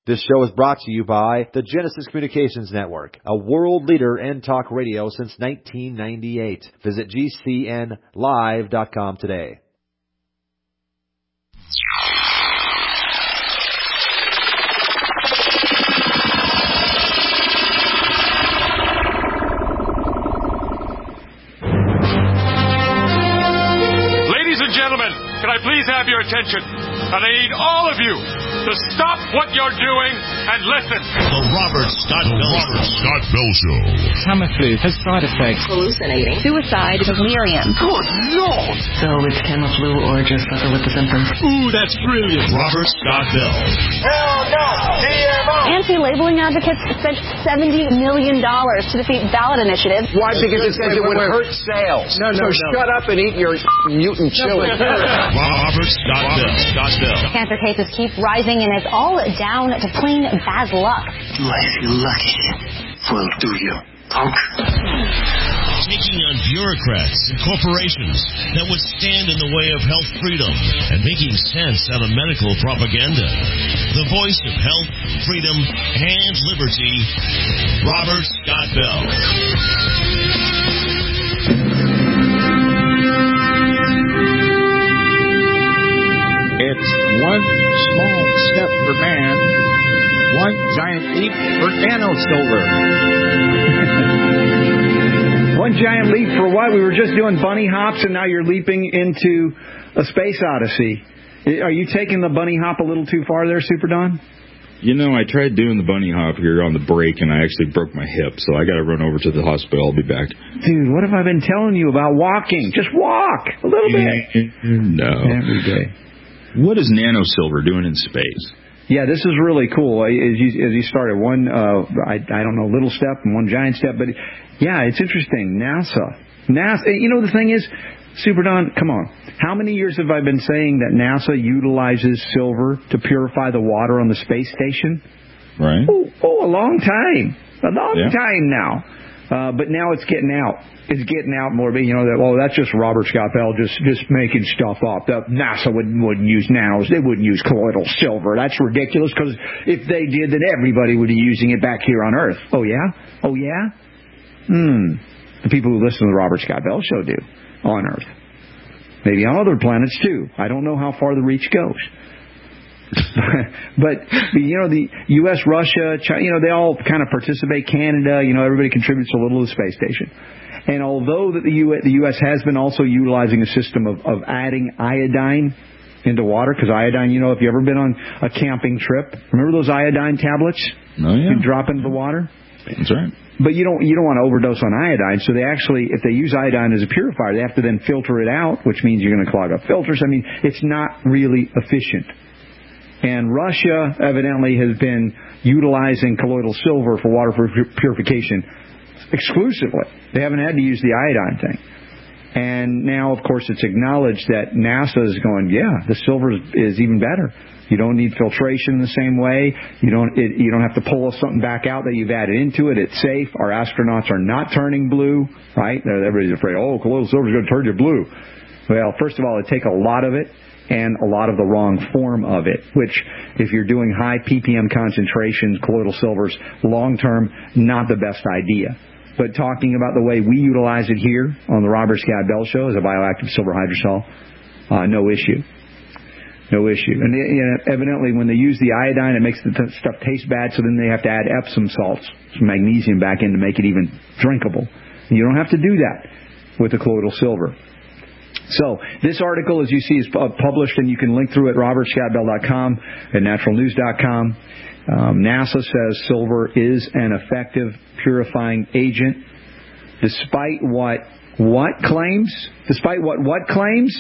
This show is brought to you by the Genesis Communications Network, a world leader in talk radio since 1998. Visit GCNlive.com today. Ladies and gentlemen, can I please have your attention? And I need all of you to stop what you're doing and listen. The Robert Scott Bell Show. Tamiflu has side effects. Hallucinating. Suicide. Delirium. Good Lord. So it's Tamiflu or just suffer with the symptoms. Ooh, that's brilliant. Robert Scott Bell. Hell no. GMO. Anti-labeling advocates spent $70 million to defeat ballot initiatives. Why? Because it says it would hurt sales. No. Shut up and eat your mutant chili. Robert Scott Bell. Cancer cases keep rising, and it's all down to plain bad luck. Do I feel lucky? Well, do you, punk? Taking on bureaucrats and corporations that would stand in the way of health freedom and making sense out of medical propaganda. The voice of health, freedom, and liberty, Robert Scott Bell. It's one small step for man, one giant leap for nanosilver. One giant leap for what? We were just doing bunny hops, and now you're leaping into a space odyssey. Are you taking the bunny hop a little too far there, Super Don? You know, I tried doing the bunny hop here on the break, and I actually broke my hip, so I got to run over to the hospital. I'll be back. Dude, what have I been telling you about walking? Just walk a little bit. No. Every day. What is nanosilver doing in space? Yeah, this is really cool. As you started one, I don't know, little step and one giant step, but yeah, it's interesting. NASA. You know, the thing is, Super Don, come on. How many years have I been saying that NASA utilizes silver to purify the water on the space station? Right. Oh, a long time. A long time now. But now it's getting out. It's getting out more. You know, that's just Robert Scott Bell just making stuff up. That NASA wouldn't use nanos. They wouldn't use colloidal silver. That's ridiculous, because if they did, then everybody would be using it back here on Earth. Oh, yeah? Oh, yeah? The people who listen to the Robert Scott Bell Show do on Earth. Maybe on other planets, too. I don't know how far the reach goes. But, you know, the U.S., Russia, China, you know, they all kind of participate. Canada, you know, everybody contributes a little to the space station. And although that the U.S. has been also utilizing a system of adding iodine into water, because iodine, you know, if you've ever been on a camping trip, remember those iodine tablets? Oh, yeah. You drop into the water? That's right. But you don't want to overdose on iodine, so they actually, if they use iodine as a purifier, they have to then filter it out, which means you're going to clog up filters. I mean, it's not really efficient. And Russia evidently has been utilizing colloidal silver for water purification exclusively. They haven't had to use the iodine thing. And now, of course, it's acknowledged that NASA is going, yeah, the silver is even better. You don't need filtration in the same way. You don't have to pull something back out that you've added into it. It's safe. Our astronauts are not turning blue, right? Everybody's afraid, colloidal silver is going to turn you blue. Well, first of all, it takes a lot of it, and a lot of the wrong form of it, which, if you're doing high ppm concentrations, colloidal silver's long-term not the best idea. But talking about the way we utilize it here on the Robert Scott Bell Show as a bioactive silver hydrosol, no issue. No issue. And evidently, when they use the iodine, it makes the stuff taste bad, so then they have to add Epsom salts, some magnesium back in to make it even drinkable. And you don't have to do that with the colloidal silver. So, this article, as you see, is published, and you can link through at robertscottbell.com and naturalnews.com. NASA says silver is an effective purifying agent, despite what claims? Despite what claims?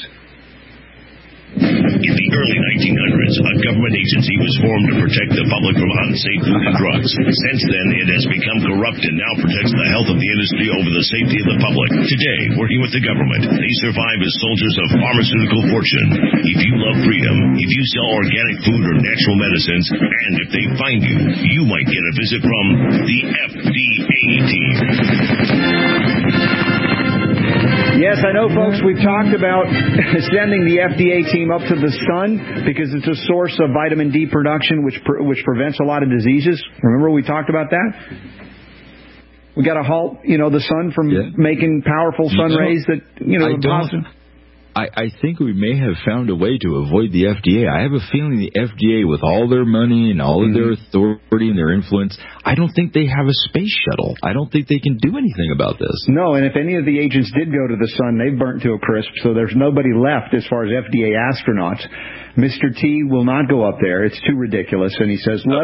In the early 1900s, a government agency was formed to protect the public from unsafe food and drugs. Since then, it has become corrupt and now protects the health of the industry over the safety of the public. Today, working with the government, they survive as soldiers of pharmaceutical fortune. If you love freedom, if you sell organic food or natural medicines, and if they find you, you might get a visit from the FDA team. Yes, I know, folks, we've talked about sending the FDA team up to the sun because it's a source of vitamin D production, which prevents a lot of diseases. Remember we talked about that? We got to halt, the sun from making powerful sun rays that, I think we may have found a way to avoid the FDA. I have a feeling the FDA, with all their money and all of their authority and their influence, I don't think they have a space shuttle. I don't think they can do anything about this. No, and if any of the agents did go to the sun, they've burnt to a crisp, so there's nobody left as far as FDA astronauts. Mr. T will not go up there. It's too ridiculous. And he says, let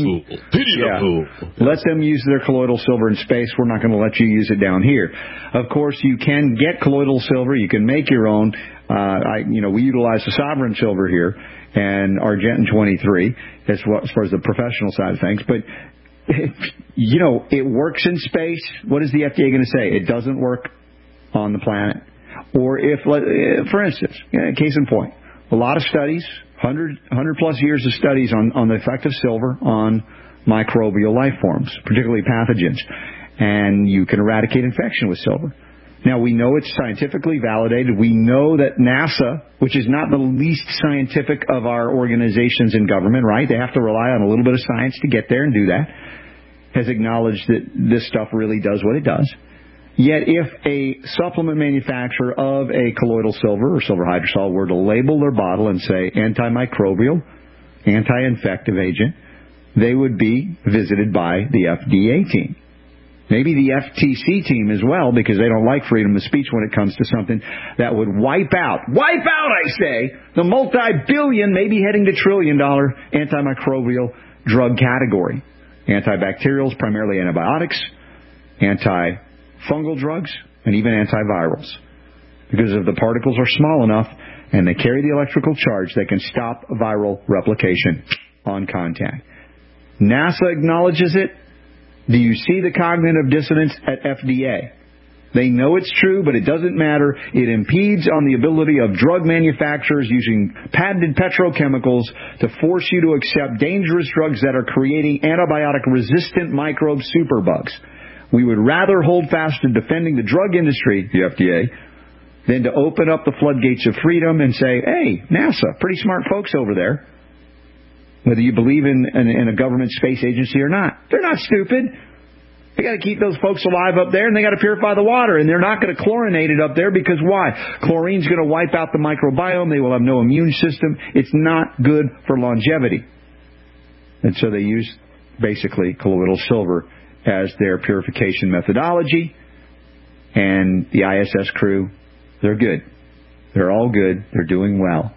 them use their colloidal silver in space. We're not going to let you use it down here. Of course, you can get colloidal silver. You can make your own. We utilize the Sovereign silver here and Argentin 23 as far as the professional side of things. But, it works in space. What is the FDA going to say? It doesn't work on the planet. Or if, for instance, case in point, a lot of studies, 100 plus years of studies on the effect of silver on microbial life forms, particularly pathogens. And you can eradicate infection with silver. Now, we know it's scientifically validated. We know that NASA, which is not the least scientific of our organizations in government, right? They have to rely on a little bit of science to get there and do that, has acknowledged that this stuff really does what it does. Yet if a supplement manufacturer of a colloidal silver or silver hydrosol were to label their bottle and say antimicrobial, anti-infective agent, they would be visited by the FDA team. Maybe the FTC team as well, because they don't like freedom of speech when it comes to something that would wipe out, I say, the multi-billion, maybe heading to trillion-dollar antimicrobial drug category. Antibacterials, primarily antibiotics, antifungal drugs, and even antivirals. Because if the particles are small enough and they carry the electrical charge, they can stop viral replication on contact. NASA acknowledges it. Do you see the cognitive dissonance at FDA? They know it's true, but it doesn't matter. It impedes on the ability of drug manufacturers using patented petrochemicals to force you to accept dangerous drugs that are creating antibiotic-resistant microbe superbugs. We would rather hold fast to defending the drug industry, the FDA, than to open up the floodgates of freedom and say, hey, NASA, pretty smart folks over there. Whether you believe in a government space agency or not. They're not stupid. They got to keep those folks alive up there, and they got to purify the water. And they're not going to chlorinate it up there because why? Chlorine's going to wipe out the microbiome. They will have no immune system. It's not good for longevity. And so they use basically colloidal silver as their purification methodology. And the ISS crew, they're good. They're all good. They're doing well.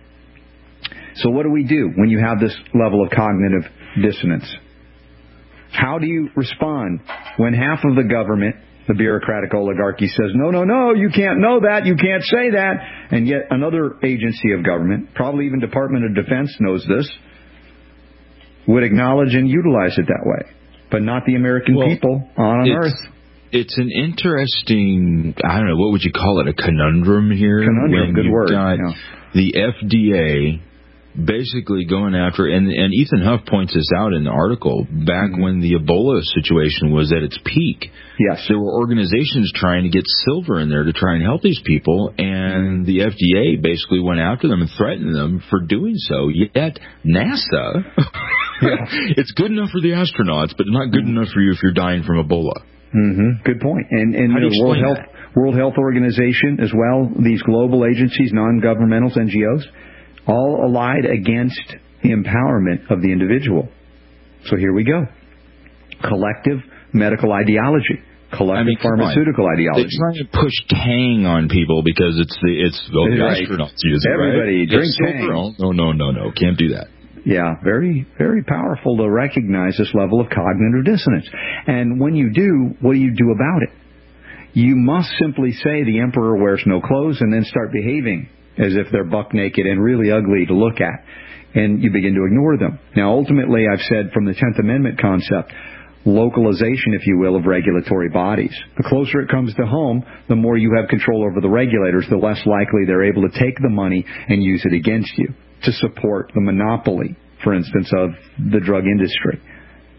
So what do we do when you have this level of cognitive dissonance? How do you respond when half of the government, the bureaucratic oligarchy, says, no, you can't know that, you can't say that, and yet another agency of government, probably even Department of Defense knows this, would acknowledge and utilize it that way, but not the American people on Earth. It's an interesting, I don't know, what would you call it, a conundrum here? Conundrum, good word. The FDA basically going after, and Ethan Huff points this out in the article, back when the Ebola situation was at its peak. Yes. There were organizations trying to get silver in there to try and help these people, and the FDA basically went after them and threatened them for doing so. Yet NASA, it's good enough for the astronauts, but not good enough for you if you're dying from Ebola. Mm-hmm. Good point. And the World Health Organization as well, these global agencies, non-governmentals, NGOs, all allied against the empowerment of the individual. So here we go. Collective medical ideology. Collective pharmaceutical ideology. They're trying to push Tang on people because the astronauts use it. Everybody drink Tang. No. Can't do that. Yeah, very, very powerful to recognize this level of cognitive dissonance. And when you do, what do you do about it? You must simply say the emperor wears no clothes and then start behaving as if they're buck naked and really ugly to look at. And you begin to ignore them. Now, ultimately, I've said from the 10th Amendment concept, localization, if you will, of regulatory bodies. The closer it comes to home, the more you have control over the regulators, the less likely they're able to take the money and use it against you to support the monopoly, for instance, of the drug industry.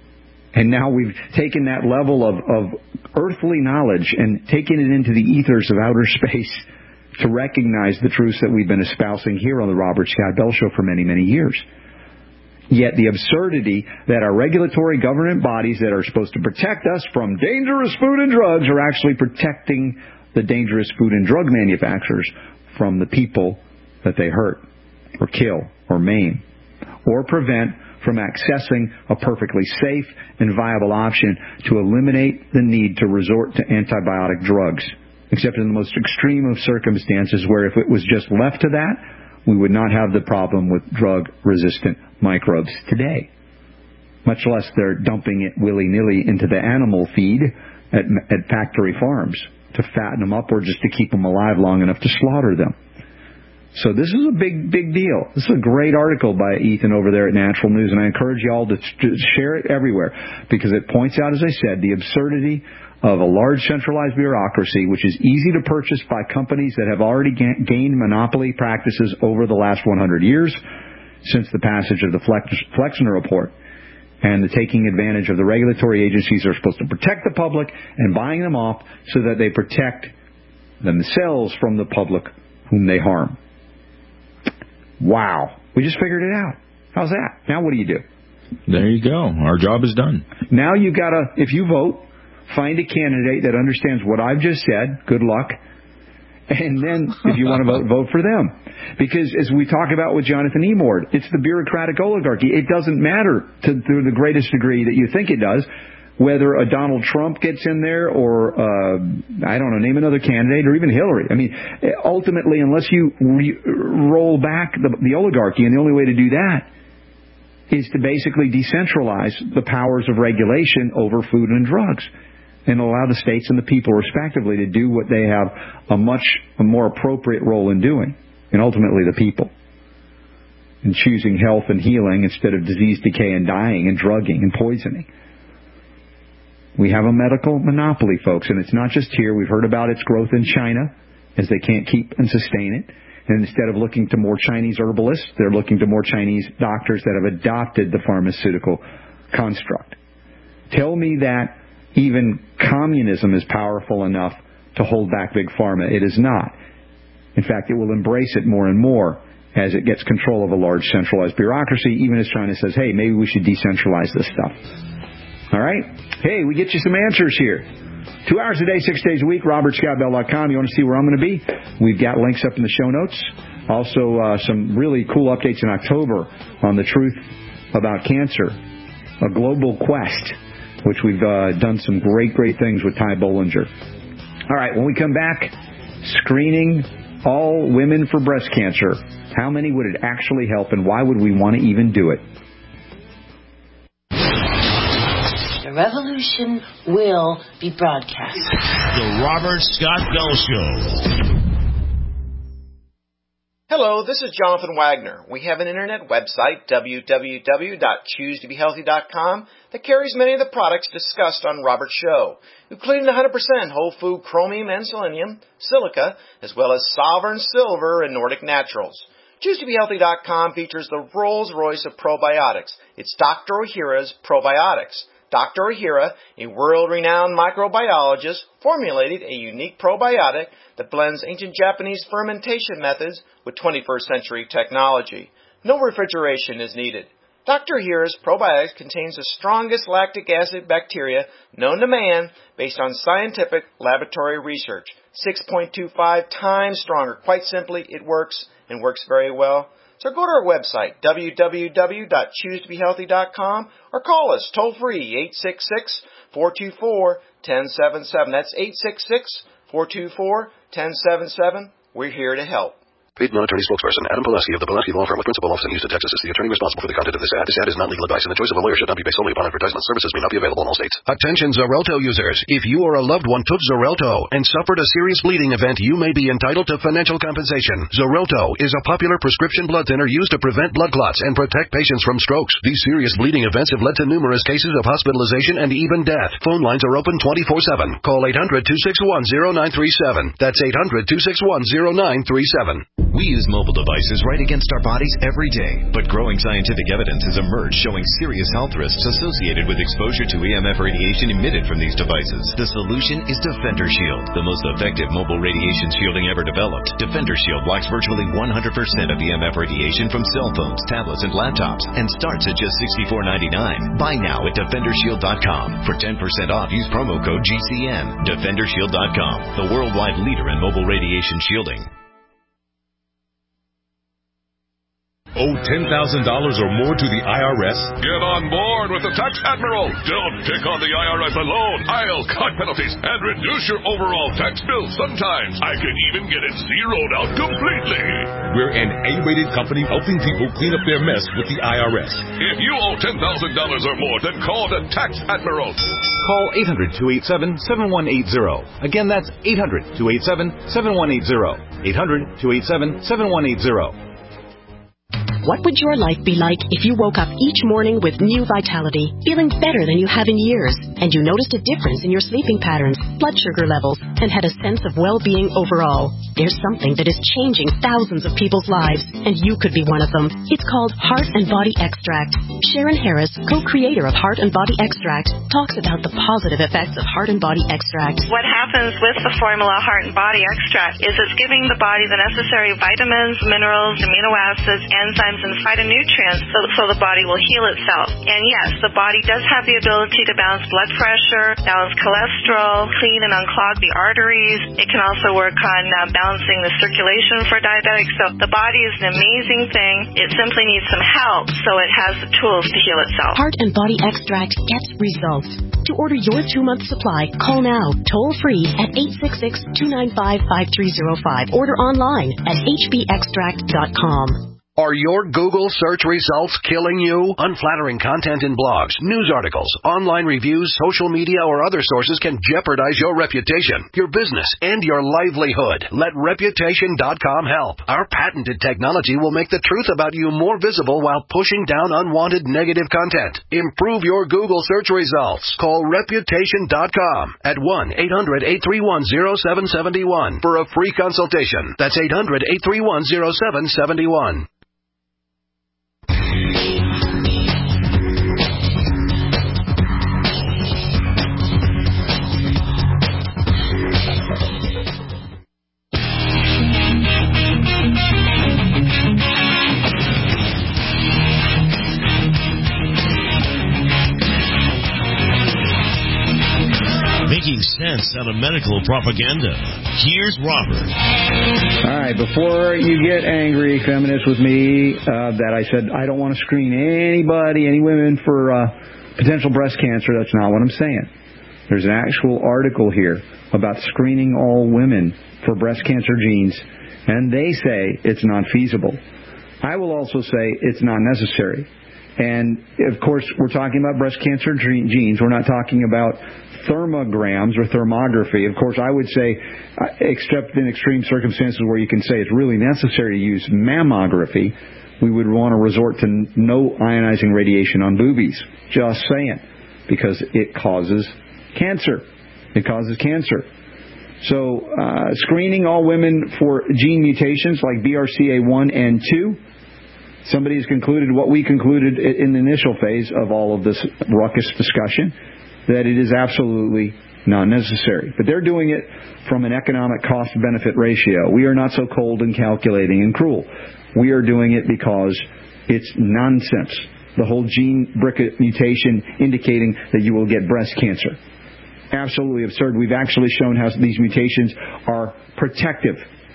And now we've taken that level of earthly knowledge and taken it into the ethers of outer space to recognize the truths that we've been espousing here on the Robert Scott Bell Show for many, many years. Yet the absurdity that our regulatory government bodies that are supposed to protect us from dangerous food and drugs are actually protecting the dangerous food and drug manufacturers from the people that they hurt or kill or maim or prevent from accessing a perfectly safe and viable option to eliminate the need to resort to antibiotic drugs, except in the most extreme of circumstances where if it was just left to that, we would not have the problem with drug-resistant microbes today, much less they're dumping it willy-nilly into the animal feed at factory farms to fatten them up or just to keep them alive long enough to slaughter them. So this is a big, big deal. This is a great article by Ethan over there at Natural News, and I encourage you all to share it everywhere because it points out, as I said, the absurdity of a large centralized bureaucracy, which is easy to purchase by companies that have already gained monopoly practices over the last 100 years since the passage of the Flexner Report, and the taking advantage of the regulatory agencies that are supposed to protect the public and buying them off so that they protect themselves from the public whom they harm. Wow. We just figured it out. How's that? Now what do you do? There you go. Our job is done. Now you've got to, if you vote, find a candidate that understands what I've just said. Good luck. And then, if you want to vote for them. Because as we talk about with Jonathan Emord, it's the bureaucratic oligarchy. It doesn't matter to the greatest degree that you think it does, whether a Donald Trump gets in there or, I don't know, name another candidate, or even Hillary. I mean, ultimately, unless you roll back the oligarchy, and the only way to do that is to basically decentralize the powers of regulation over food and drugs and allow the states and the people, respectively, to do what they have a much more appropriate role in doing, and ultimately the people, in choosing health and healing instead of disease, decay, and dying, and drugging and poisoning. We have a medical monopoly, folks, and it's not just here. We've heard about its growth in China as they can't keep and sustain it. And instead of looking to more Chinese herbalists, they're looking to more Chinese doctors that have adopted the pharmaceutical construct. Tell me that even communism is powerful enough to hold back Big Pharma. It is not. In fact, it will embrace it more and more as it gets control of a large centralized bureaucracy, even as China says, hey, maybe we should decentralize this stuff. All right? Hey, we get you some answers here. 2 hours a day, 6 days a week, robertscottbell.com. You want to see where I'm going to be? We've got links up in the show notes. Also, some really cool updates in October on the truth about cancer, a global quest, which we've done some great, great things with Ty Bollinger. All right, when we come back, screening all women for breast cancer. How many would it actually help, and why would we want to even do it? The revolution will be broadcast. The Robert Scott Bell Show. Hello, this is Jonathan Wagner. We have an internet website, www.choosetobehealthy.com, that carries many of the products discussed on Robert's show, including 100% whole food chromium and selenium, silica, as well as Sovereign Silver and Nordic Naturals. ChooseToBeHealthy.com features the Rolls-Royce of probiotics. It's Dr. Ohhira's Probiotics. Dr. Ohhira, a world-renowned microbiologist, formulated a unique probiotic that blends ancient Japanese fermentation methods with 21st century technology. No refrigeration is needed. Dr. Ohhira's probiotics contains the strongest lactic acid bacteria known to man based on scientific laboratory research. 6.25 times stronger. Quite simply, it works and works very well. So go to our website, www.choosetobehealthy.com, or call us toll-free, 866-424-1077. That's 866-424-1077. We're here to help. Paid non-attorney spokesperson Adam Pulaski of the Pulaski Law Firm with principal office in Houston, Texas is the attorney responsible for the content of this ad. This ad is not legal advice, and the choice of a lawyer should not be based solely upon advertisement. Services may not be available in all states. Attention Xarelto users. If you or a loved one took Xarelto and suffered a serious bleeding event, you may be entitled to financial compensation. Xarelto is a popular prescription blood thinner used to prevent blood clots and protect patients from strokes. These serious bleeding events have led to numerous cases of hospitalization and even death. Phone lines are open 24/7. Call 800-261-0937. That's 800-261-0937. We use mobile devices right against our bodies every day, but growing scientific evidence has emerged showing serious health risks associated with exposure to EMF radiation emitted from these devices. The solution is Defender Shield, the most effective mobile radiation shielding ever developed. Defender Shield blocks virtually 100% of EMF radiation from cell phones, tablets, and laptops, and starts at just $64.99. Buy now at DefenderShield.com. For 10% off, use promo code GCN. DefenderShield.com, the worldwide leader in mobile radiation shielding. Owe $10,000 or more to the IRS? Get on board with the Tax Admiral. Don't pick on the IRS alone. I'll cut penalties and reduce your overall tax bill. Sometimes I can even get it zeroed out completely. We're an A-rated company helping people clean up their mess with the IRS. If you owe $10,000 or more, then call the Tax Admiral. Call 800-287-7180. Again, that's 800-287-7180. 800-287-7180. What would your life be like if you woke up each morning with new vitality, feeling better than you have in years, and you noticed a difference in your sleeping patterns, blood sugar levels, and had a sense of well-being overall? There's something that is changing thousands of people's lives, and you could be one of them. It's called Heart and Body Extract. Sharon Harris, co-creator of Heart and Body Extract, talks about the positive effects of Heart and Body Extract. What happens with the formula Heart and Body Extract is it's giving the body the necessary vitamins, minerals, amino acids, enzymes, and phytonutrients so the body will heal itself. And yes, the body does have the ability to balance blood pressure, balance cholesterol, clean and unclog the arteries. It can also work on balancing the circulation for diabetics. So the body is an amazing thing. It simply needs some help so it has the tools to heal itself. Heart and Body Extract gets results. To order your 2-month supply, call now, toll free at 866-295-5305. Order online at hbextract.com. Are your Google search results killing you? Unflattering content in blogs, news articles, online reviews, social media, or other sources can jeopardize your reputation, your business, and your livelihood. Let Reputation.com help. Our patented technology will make the truth about you more visible while pushing down unwanted negative content. Improve your Google search results. Call Reputation.com at 1-800-831-0771 for a free consultation. That's 800-831-0771. Making sense out of medical propaganda. Here's Robert. All right, before you get angry, feminists, with me, that I said I don't want to screen anybody, any women for potential breast cancer, that's not what I'm saying. There's an actual article here about screening all women for breast cancer genes, and they say it's not feasible. I will also say it's not necessary. And, of course, we're talking about breast cancer genes. We're not talking about thermograms or thermography. Of course, I would say, except in extreme circumstances where you can say it's really necessary to use mammography, we would want to resort to no ionizing radiation on boobies. Just saying. Because it causes cancer. It causes cancer. So, screening all women for gene mutations like BRCA1 and 2, somebody has concluded what we concluded in the initial phase of all of this ruckus discussion, that it is absolutely not necessary. But they're doing it from an economic cost-benefit ratio. We are not so cold and calculating and cruel. We are doing it because it's nonsense. The whole gene BRCA mutation indicating that you will get breast cancer. Absolutely absurd. We've actually shown how these mutations are protective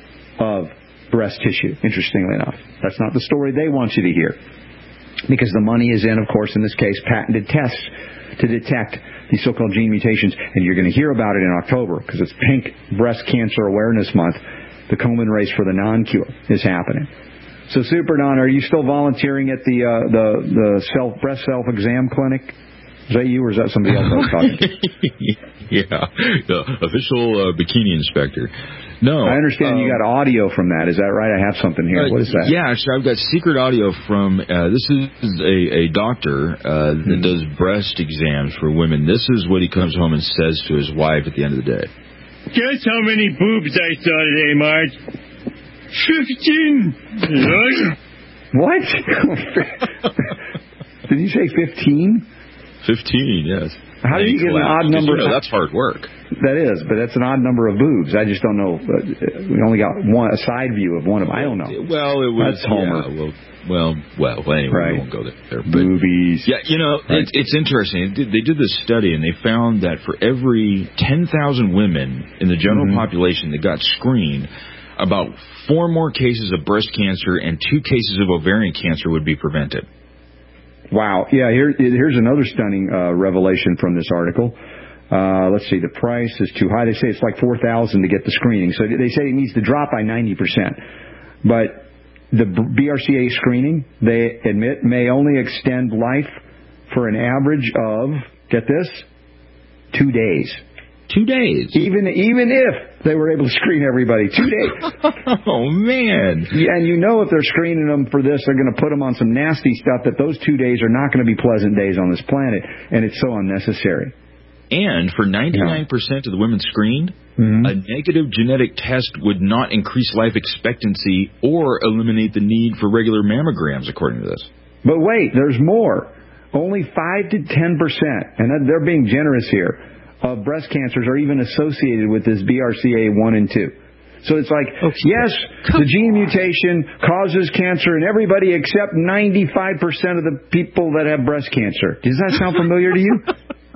of breast tissue, interestingly enough. That's not the story they want you to hear. Because the money is in, of course, in this case, patented tests to detect these so-called gene mutations. And you're going to hear about it in October because it's Pink Breast Cancer Awareness Month. The Komen race for the non-cure is happening. So, Super Don, are you still volunteering at the breast self-exam clinic? Is that you or is that somebody else I was talking to? Yeah, the official bikini inspector. No. I understand you got audio from that. Is that right? I have something here. What is that? Yeah, actually, I've got secret audio from, this is a doctor that does breast exams for women. This is what he comes home and says to his wife at the end of the day. Guess how many boobs I saw today, Marge? 15. What? Did you say 15? 15, yes. How do you get an odd number? That's hard work. That is, but that's an odd number of boobs. I just don't know. We only got a side view of one of them. I don't know. Well, it was... That's Homer. Yeah, well, anyway, right. We won't go there. But, boobies. Yeah, right. It's interesting. They did this study, and they found that for every 10,000 women in the general population that got screened, about 4 more cases of breast cancer and 2 cases of ovarian cancer would be prevented. Wow. Yeah, here's another stunning revelation from this article. Let's see, the price is too high. They say it's like $4,000 to get the screening. So they say it needs to drop by 90%. But the BRCA screening, they admit, may only extend life for an average of, get this, 2 days. 2 days. Even if they were able to screen everybody, 2 days. Oh, man. Yeah, and if they're screening them for this, they're going to put them on some nasty stuff that those 2 days are not going to be pleasant days on this planet, and it's so unnecessary. And for 99% of the women screened, a negative genetic test would not increase life expectancy or eliminate the need for regular mammograms, according to this. But wait, there's more. Only 5 to 10%, and they're being generous here, of breast cancers are even associated with this BRCA1 and 2. So it's like, yes, the gene mutation causes cancer in everybody except 95% of the people that have breast cancer. Does that sound familiar to you?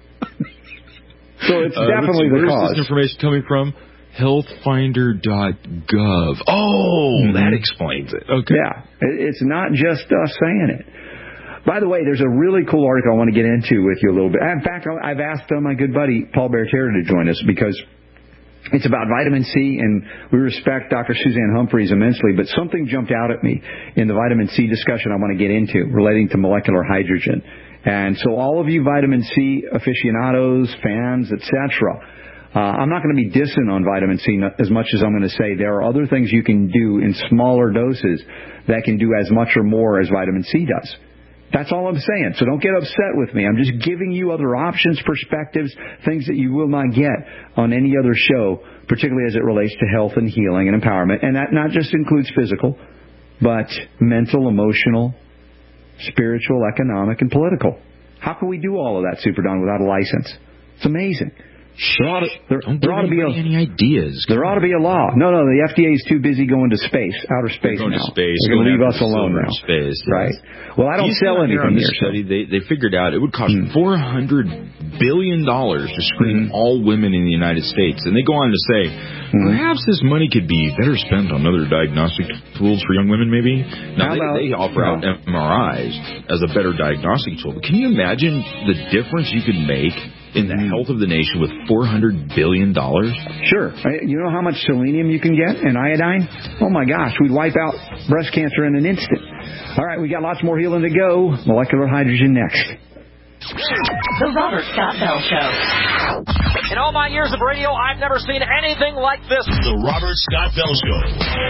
So it's definitely the cause. Where's this information coming from? Healthfinder.gov. Oh, that explains it. Okay. Yeah, it's not just us saying it. By the way, there's a really cool article I want to get into with you a little bit. In fact, I've asked my good buddy Paul Bertera to join us because it's about vitamin C, and we respect Dr. Suzanne Humphreys immensely, but something jumped out at me in the vitamin C discussion I want to get into relating to molecular hydrogen. And so all of you vitamin C aficionados, fans, etc., I'm not going to be dissing on vitamin C as much as I'm going to say there are other things you can do in smaller doses that can do as much or more as vitamin C does. That's all I'm saying. So don't get upset with me. I'm just giving you other options, perspectives, things that you will not get on any other show, particularly as it relates to health and healing and empowerment. And that not just includes physical, but mental, emotional, spiritual, economic, and political. How can we do all of that, Super Don, without a license? It's amazing. There ought to be any ideas. There ought to be a law. No, the FDA is too busy going to space, outer space now. They're going to leave us alone now. Space, yes. Right. Well, I don't sell anything here. Study, they figured out it would cost $400 billion to screen all women in the United States. And they go on to say, perhaps this money could be better spent on other diagnostic tools for young women, maybe. Now, they offer out MRIs as a better diagnostic tool. But can you imagine the difference you could make in the health of the nation with $400 billion? Sure. You know how much selenium you can get and iodine? Oh, my gosh. We'd wipe out breast cancer in an instant. All right, we got lots more healing to go. Molecular hydrogen next. The Robert Scott Bell Show. In all my years of radio, I've never seen anything like this. The Robert Scott Bell Show.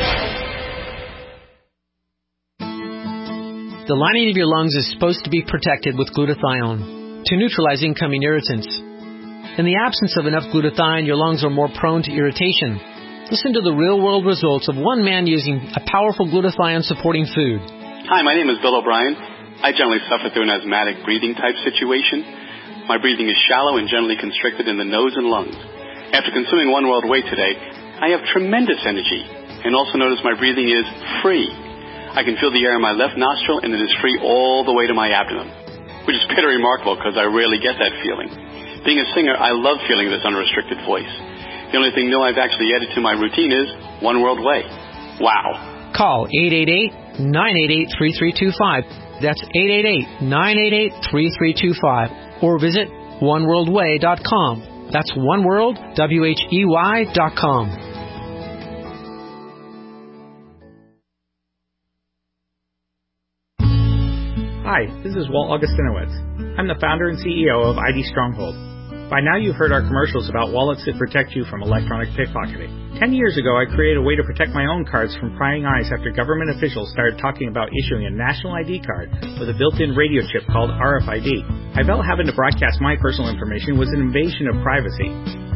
The lining of your lungs is supposed to be protected with glutathione to neutralize incoming irritants. In the absence of enough glutathione, your lungs are more prone to irritation. Listen to the real-world results of one man using a powerful glutathione-supporting food. Hi, my name is Bill O'Brien. I generally suffer through an asthmatic breathing type situation. My breathing is shallow and generally constricted in the nose and lungs. After consuming One World Way today, I have tremendous energy and also notice my breathing is free. I can feel the air in my left nostril and it is free all the way to my abdomen, which is pretty remarkable because I rarely get that feeling. Being a singer, I love feeling this unrestricted voice. The only thing new I've actually added to my routine is One World Way. Wow. Call 888-988-3325. That's 888-988-3325. Or visit oneworldway.com. That's oneworldwhey.com. Hi, this is Walt Augustinowitz. I'm the founder and CEO of ID Stronghold. By now you've heard our commercials about wallets that protect you from electronic pickpocketing. 10 years ago I created a way to protect my own cards from prying eyes after government officials started talking about issuing a national ID card with a built-in radio chip called RFID. I felt having to broadcast my personal information was an invasion of privacy.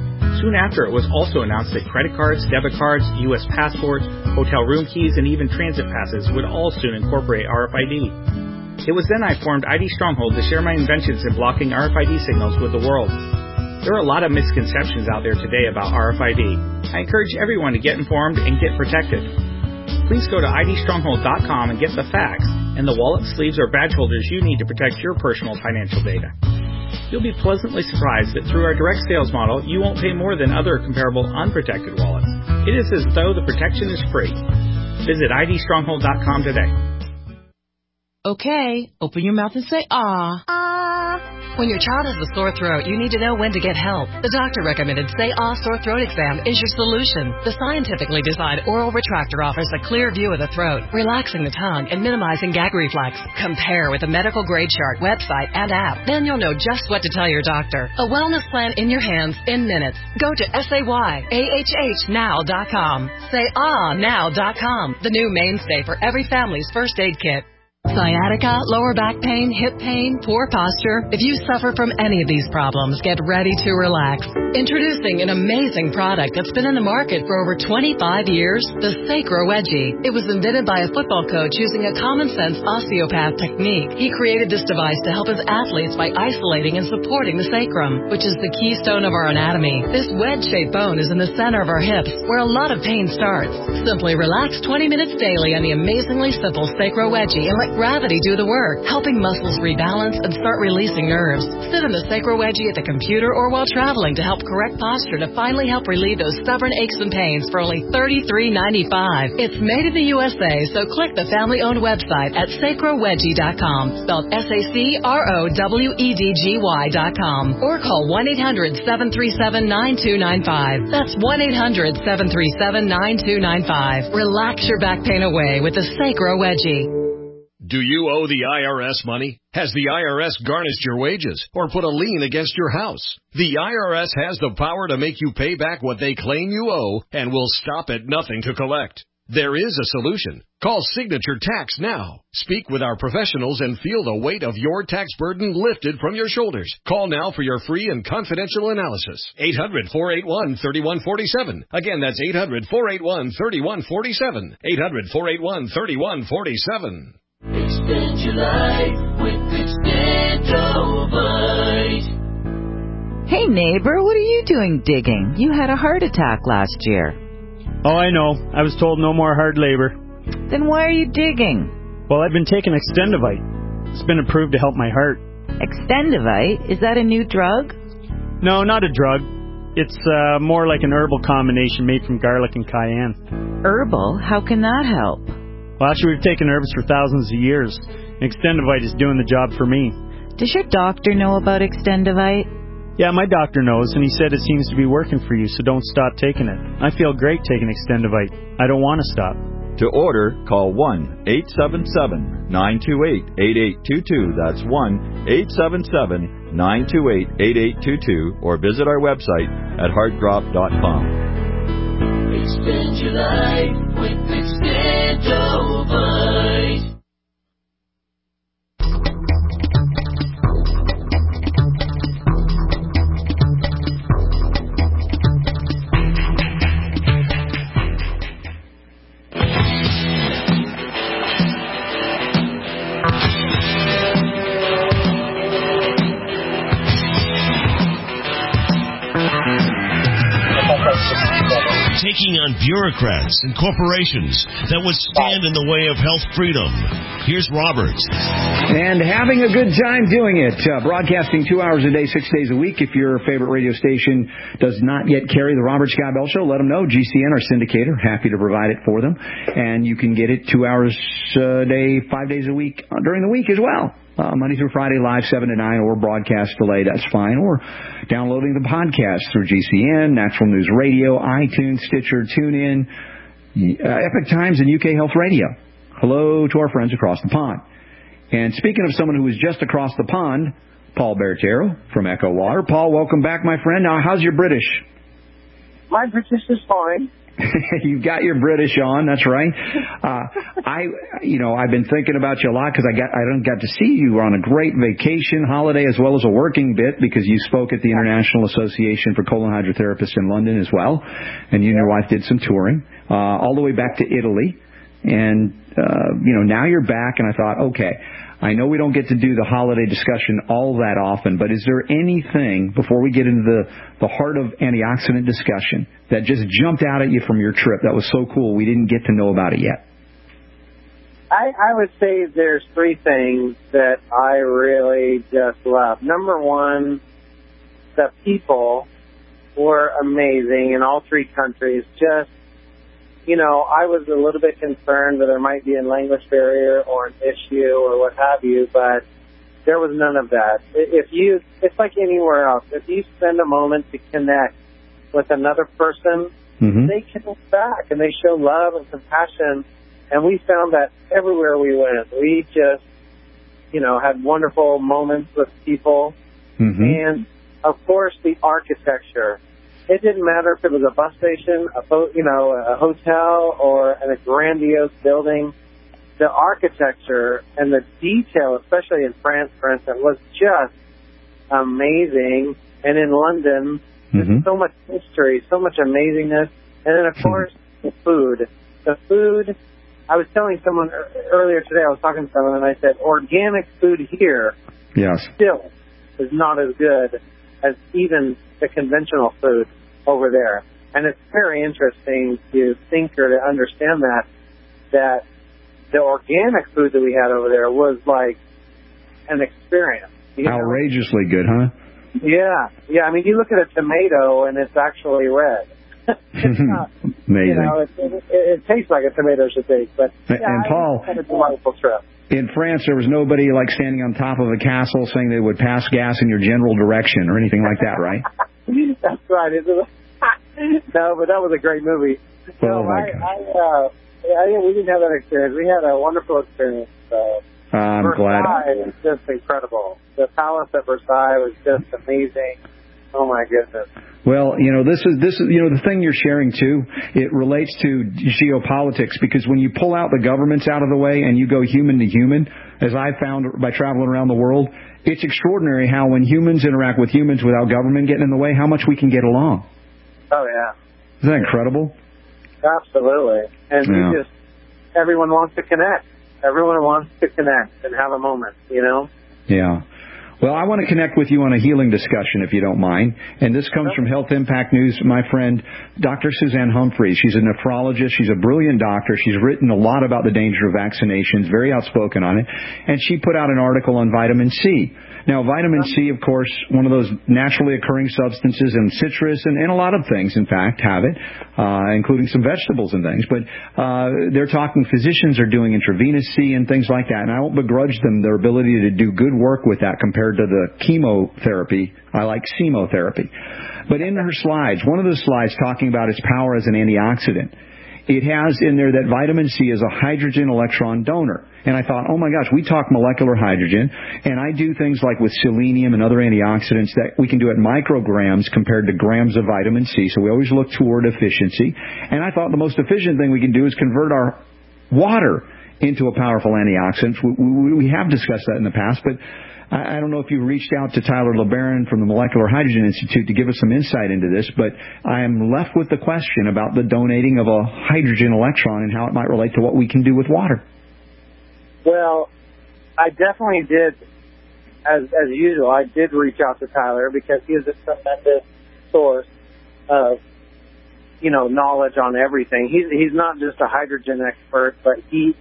Soon after, it was also announced that credit cards, debit cards, U.S. passports, hotel room keys, and even transit passes would all soon incorporate RFID. It was then I formed ID Stronghold to share my inventions in blocking RFID signals with the world. There are a lot of misconceptions out there today about RFID. I encourage everyone to get informed and get protected. Please go to idstronghold.com and get the facts and the wallet, sleeves, or badge holders you need to protect your personal financial data. You'll be pleasantly surprised that through our direct sales model, you won't pay more than other comparable unprotected wallets. It is as though the protection is free. Visit idstronghold.com today. Okay, open your mouth and say, ah. When your child has a sore throat, you need to know when to get help. The doctor recommended Say Ah Sore Throat Exam is your solution. The scientifically designed oral retractor offers a clear view of the throat, relaxing the tongue and minimizing gag reflex. Compare with the medical grade chart, website, and app. Then you'll know just what to tell your doctor. A wellness plan in your hands in minutes. Go to SayAHHnow.com. SayAhNow.com, the new mainstay for every family's first aid kit. Sciatica, lower back pain, hip pain, poor posture. If you suffer from any of these problems, get ready to relax. Introducing an amazing product that's been in the market for over 25 years, the Sacro Wedgie. It was invented by a football coach using a common-sense osteopath technique. He created this device to help his athletes by isolating and supporting the sacrum, which is the keystone of our anatomy. This wedge-shaped bone is in the center of our hips, where a lot of pain starts. Simply relax 20 minutes daily on the amazingly simple Sacro Wedgie and let gravity do the work, helping muscles rebalance and start releasing nerves. Sit in the Sacro Wedgie at the computer or while traveling to help correct posture to finally help relieve those stubborn aches and pains for only $33.95. It's made in the USA, so click the family-owned website at sacrowedgie.com, spelled SACROWEDGY.com, or call 1-800-737-9295. That's 1-800-737-9295. Relax your back pain away with the Sacro Wedgie. Do you owe the IRS money? Has the IRS garnished your wages or put a lien against your house? The IRS has the power to make you pay back what they claim you owe and will stop at nothing to collect. There is a solution. Call Signature Tax now. Speak with our professionals and feel the weight of your tax burden lifted from your shoulders. Call now for your free and confidential analysis. 800-481-3147. Again, that's 800-481-3147. 800-481-3147. Extend your life with Extendovite. Hey neighbor, what are you doing digging? You had a heart attack last year. Oh, I know. I was told no more hard labor. Then why are you digging? Well, I've been taking Extendovite. It's been approved to help my heart. Extendovite? Is that a new drug? No, not a drug. It's more like an herbal combination made from garlic and cayenne. Herbal? How can that help? Well, actually, we've taken herbs for thousands of years. Extendovite is doing the job for me. Does your doctor know about Extendovite? Yeah, my doctor knows, and he said it seems to be working for you, so don't stop taking it. I feel great taking Extendovite. I don't want to stop. To order, call 1-877-928-8822. That's 1-877-928-8822, or visit our website at heartdrop.com. Extend your life with Extendovite. Taking on bureaucrats and corporations that would stand in the way of health freedom. Here's Robert. And having a good time doing it. Broadcasting 2 hours a day, 6 days a week. If your favorite radio station does not yet carry the Robert Scott Bell Show, let them know. GCN, our syndicator, happy to provide it for them. And you can get it 2 hours a day, 5 days a week during the week as well. Monday through Friday, live 7 to 9, or broadcast delay, that's fine. Or downloading the podcast through GCN, Natural News Radio, iTunes, Stitcher, TuneIn, Epic Times, and UK Health Radio. Hello to our friends across the pond. And speaking of someone who was just across the pond, Paul Bertero from Echo Water. Paul, welcome back, my friend. Now, how's your British? My British is fine. You've got your British on, that's right. I've been thinking about you a lot because I don't got to see you on a great vacation holiday as well as a working bit because you spoke at the International Association for Colon Hydrotherapists in London as well, and you and your wife did some touring all the way back to Italy, and now you're back, and I thought, okay, I know we don't get to do the holiday discussion all that often, but is there anything, before we get into the heart of antioxidant discussion, that just jumped out at you from your trip that was so cool we didn't get to know about it yet? I would say there's three things that I really just love. Number one, the people were amazing in all three countries. Just, I was a little bit concerned that there might be a language barrier or an issue or what have you, but there was none of that. It's like anywhere else. If you spend a moment to connect with another person, they connect back and they show love and compassion. And we found that everywhere we went. We just, had wonderful moments with people. And, of course, the architecture. It didn't matter if it was a bus station, a hotel, or a grandiose building. The architecture and the detail, especially in France, for instance, was just amazing. And in London, there's so much history, so much amazingness. And then, of course, the food. The food, I was telling someone earlier today, I was talking to someone, and I said, organic food here still is not as good as even the conventional food over there. And it's very interesting to think or to understand that the organic food that we had over there was like an experience. Outrageously good, huh? Yeah. I mean, you look at a tomato and it's actually red. It's not, amazing. It tastes like a tomato should taste. But and Paul, had a delightful trip. In France, there was nobody like standing on top of a castle saying they would pass gas in your general direction or anything like that, right? That's right. No, but that was a great movie. We didn't have that experience. We had a wonderful experience. I'm Versailles was just incredible. The palace at Versailles was just amazing. Oh my goodness. Well, this is the thing you're sharing too. It relates to geopolitics because when you pull out the governments out of the way and you go human to human, as I've found by traveling around the world, it's extraordinary how when humans interact with humans without government getting in the way, how much we can get along. Oh yeah. Isn't that incredible? Absolutely. And everyone wants to connect. Everyone wants to connect and have a moment, Yeah. Well, I want to connect with you on a healing discussion, if you don't mind. And this comes from Health Impact News, my friend, Dr. Suzanne Humphreys. She's a nephrologist. She's a brilliant doctor. She's written a lot about the danger of vaccinations, very outspoken on it. And she put out an article on vitamin C. Now, vitamin C, of course, one of those naturally occurring substances in citrus and a lot of things, in fact, have it, including some vegetables and things. But they're talking physicians are doing intravenous C and things like that. And I won't begrudge them their ability to do good work with that compared to the chemotherapy. I like chemotherapy. But in her slides, one of the slides talking about its power as an antioxidant, it has in there that vitamin C is a hydrogen electron donor. And I thought, oh my gosh, we talk molecular hydrogen, and I do things like with selenium and other antioxidants that we can do at micrograms compared to grams of vitamin C. So we always look toward efficiency. And I thought the most efficient thing we can do is convert our water into a powerful antioxidant. We have discussed that in the past, but I don't know if you reached out to Tyler LeBaron from the Molecular Hydrogen Institute to give us some insight into this, but I am left with the question about the donating of a hydrogen electron and how it might relate to what we can do with water. Well, I definitely did, as usual, I did reach out to Tyler because he is a tremendous source of, knowledge on everything. He's not just a hydrogen expert, but he's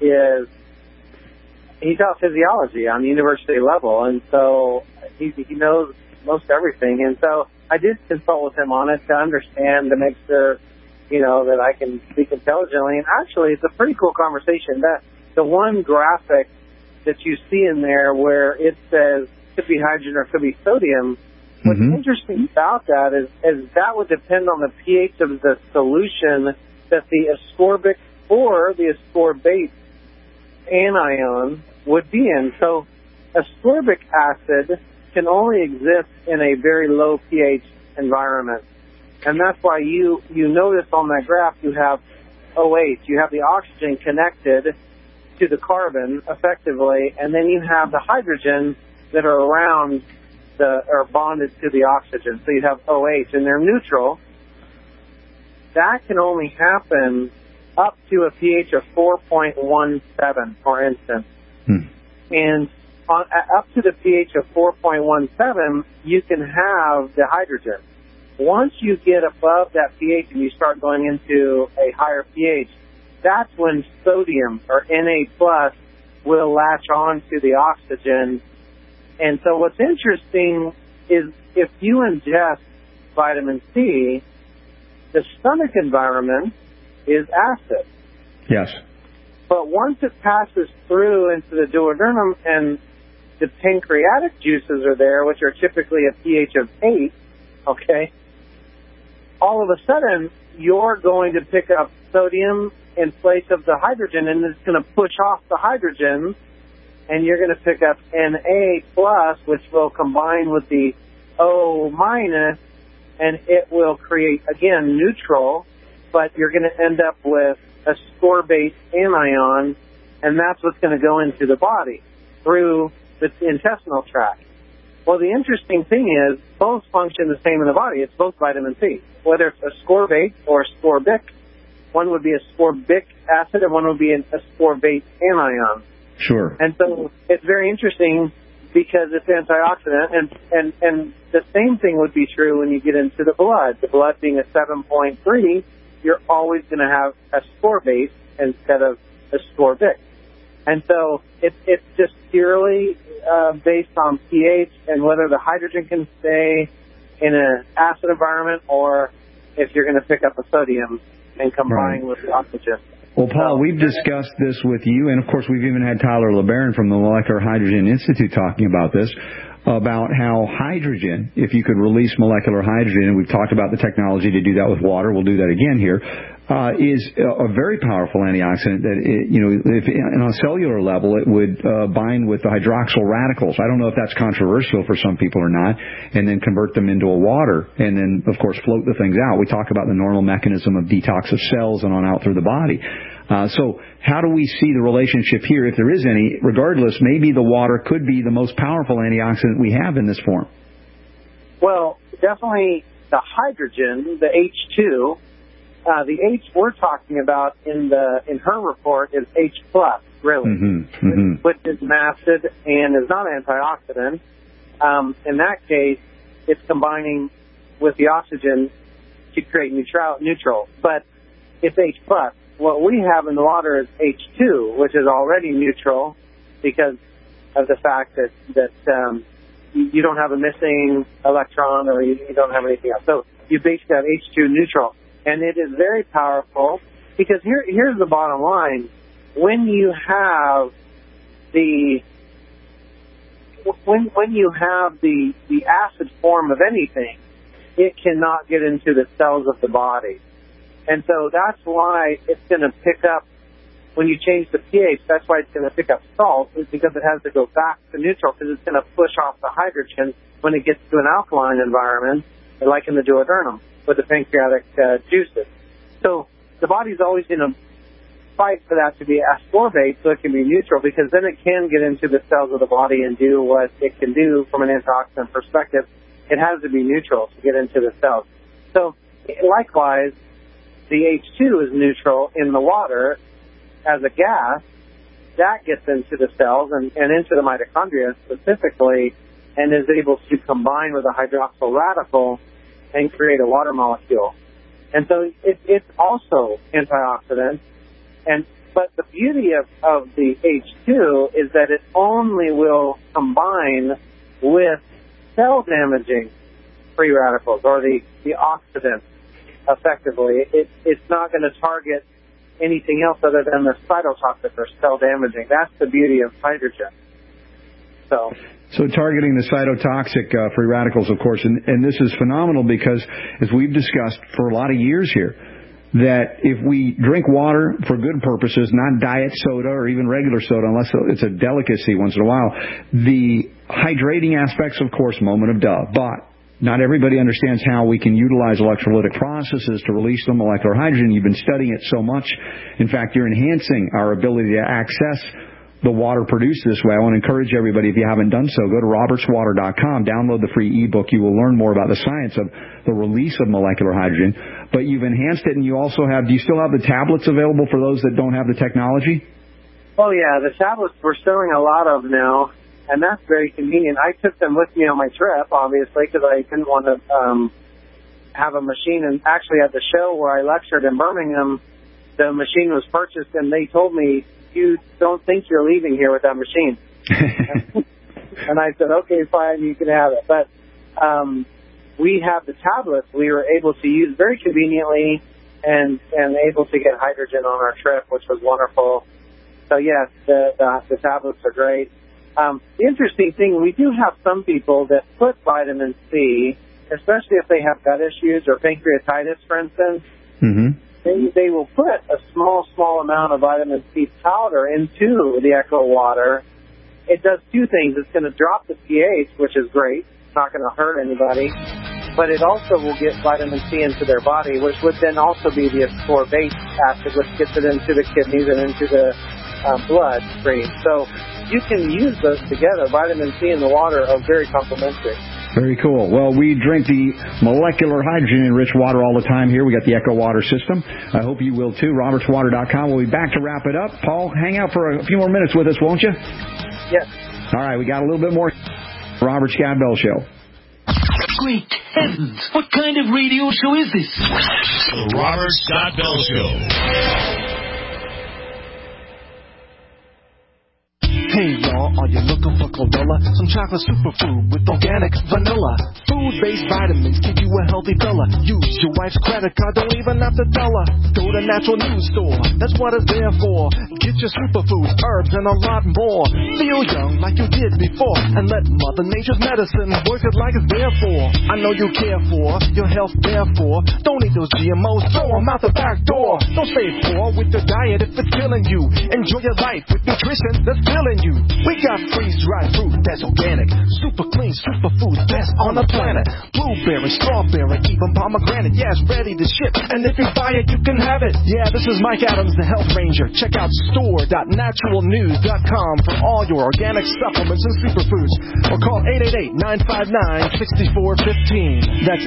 taught physiology on the university level, and so he knows most everything. And so I did consult with him on it to understand, to make sure, that I can speak intelligently. And actually, it's a pretty cool conversation. That the one graphic that you see in there where it says could be hydrogen or could be sodium, what's interesting about that is that would depend on the pH of the solution that the ascorbic or the ascorbate anion would be in. So ascorbic acid can only exist in a very low pH environment. And that's why you notice on that graph you have OH. You have the oxygen connected to the carbon effectively, and then you have the hydrogen that are around are bonded to the oxygen. So you have OH, and they're neutral. That can only happen up to a pH of 4.17, for instance. And up to the pH of 4.17, you can have the hydrogen. Once you get above that pH and you start going into a higher pH, that's when sodium, or Na+, will latch on to the oxygen. And so what's interesting is if you ingest vitamin C, the stomach environment is acid. Yes. But once it passes through into the duodenum and the pancreatic juices are there, which are typically a pH of 8, okay, all of a sudden you're going to pick up sodium in place of the hydrogen, and it's going to push off the hydrogen, and you're going to pick up Na+, which will combine with the O-, and it will create, again, neutral, but you're going to end up with a score-based anion, and that's what's going to go into the body through the intestinal tract. Well, the interesting thing is both function the same in the body. It's both vitamin C, whether it's ascorbic or ascorbic. One would be ascorbic acid, and one would be a ascorbate anion. Sure. And so it's very interesting because it's antioxidant, and the same thing would be true when you get into the blood. The blood being a 7.3, you're always going to have ascorbate instead of ascorbic. And so it's just purely based on pH and whether the hydrogen can stay in an acid environment or if you're going to pick up a sodium and combine with the oxygen. Well, Paul, we've discussed this with you, and of course we've even had Tyler LeBaron from the Molecular Hydrogen Institute talking about this, about how hydrogen, if you could release molecular hydrogen, and we've talked about the technology to do that with water, we'll do that again here, is a very powerful antioxidant that, if on a cellular level, it would bind with the hydroxyl radicals. I don't know if that's controversial for some people or not, and then convert them into a water, and then, of course, float the things out. We talk about the normal mechanism of detox of cells and on out through the body. So how do we see the relationship here, if there is any? Regardless, maybe the water could be the most powerful antioxidant we have in this form. Well, definitely the hydrogen, the H2, the H we're talking about in her report is H+, really, which is an acid and is not antioxidant. In that case, it's combining with the oxygen to create neutral. But it's H+. What we have in the water is H2, which is already neutral because of the fact that you don't have a missing electron or you don't have anything else. So you basically have H2 neutral. And it is very powerful because here's the bottom line. When you have the acid form of anything, it cannot get into the cells of the body. And so that's why it's going to pick up, when you change the pH, that's why it's going to pick up salt, is because it has to go back to neutral, because it's going to push off the hydrogen when it gets to an alkaline environment, like in the duodenum with the pancreatic juices. So the body's always going to fight for that to be ascorbate so it can be neutral, because then it can get into the cells of the body and do what it can do from an antioxidant perspective. It has to be neutral to get into the cells. So likewise, the H2 is neutral in the water as a gas. That gets into the cells and into the mitochondria specifically, and is able to combine with a hydroxyl radical and create a water molecule. And so it's also antioxidant. But the beauty of the H2 is that it only will combine with cell-damaging free radicals, or the oxidants, effectively. It's not going to target anything else other than the cytotoxic or cell-damaging. That's the beauty of hydrogen. So targeting the cytotoxic free radicals, of course, and this is phenomenal because, as we've discussed for a lot of years here, that if we drink water for good purposes, not diet soda or even regular soda, unless it's a delicacy once in a while, the hydrating aspects, of course, moment of duh, but not everybody understands how we can utilize electrolytic processes to release the molecular hydrogen. You've been studying it so much. In fact, you're enhancing our ability to access the water produced this way. I want to encourage everybody, if you haven't done so, go to robertswater.com, download the free ebook. You will learn more about the science of the release of molecular hydrogen. But you've enhanced it, and you also have, do you still have the tablets available for those that don't have the technology? Oh, yeah, the tablets we're selling a lot of now, and that's very convenient. I took them with me on my trip, obviously, because I didn't want to have a machine. And actually, at the show where I lectured in Birmingham, the machine was purchased, and they told me, you don't think you're leaving here with that machine. And I said, okay, fine, you can have it. But we have the tablets we were able to use very conveniently and able to get hydrogen on our trip, which was wonderful. So, yes, the tablets are great. The interesting thing, we do have some people that put vitamin C, especially if they have gut issues or pancreatitis, for instance. Mm-hmm. They will put a small amount of vitamin C powder into the Echo water. It does two things. It's going to drop the pH, which is great. It's not going to hurt anybody. But it also will get vitamin C into their body, which would then also be the ascorbate acid, which gets it into the kidneys and into the bloodstream. So you can use those together. Vitamin C and the water are very complementary. Very cool. Well, we drink the molecular hydrogen-enriched water all the time here. We got the Echo Water system. I hope you will, too. robertswater.com. We'll be back to wrap it up. Paul, hang out for a few more minutes with us, won't you? Yes. All right, we got a little bit more. Robert Scott Bell Show. Great heavens! What kind of radio show is this? The Robert Scott Bell Show. Hey y'all, are you looking for chlorella? Some chocolate superfood with organic vanilla. Food-based vitamins give you a healthy fella. Use your wife's credit card, don't even have to tell her. Go to Natural News Store, that's what it's there for. Get your superfoods, herbs, and a lot more. Feel young like you did before, and let Mother Nature's medicine work it like it's there for. I know you care for your health, therefore. Don't eat those GMOs, throw them out the back door. Don't stay poor with your diet if it's killing you. Enjoy your life with nutrition that's filling you. We got freeze-dried fruit that's organic, super clean, superfood, best on the planet. Blueberry, strawberry, even pomegranate, yeah, it's ready to ship. And if you buy it, you can have it. Yeah, this is Mike Adams, the Health Ranger. Check out store.naturalnews.com for all your organic supplements and superfoods. Or call 888-959-6415. That's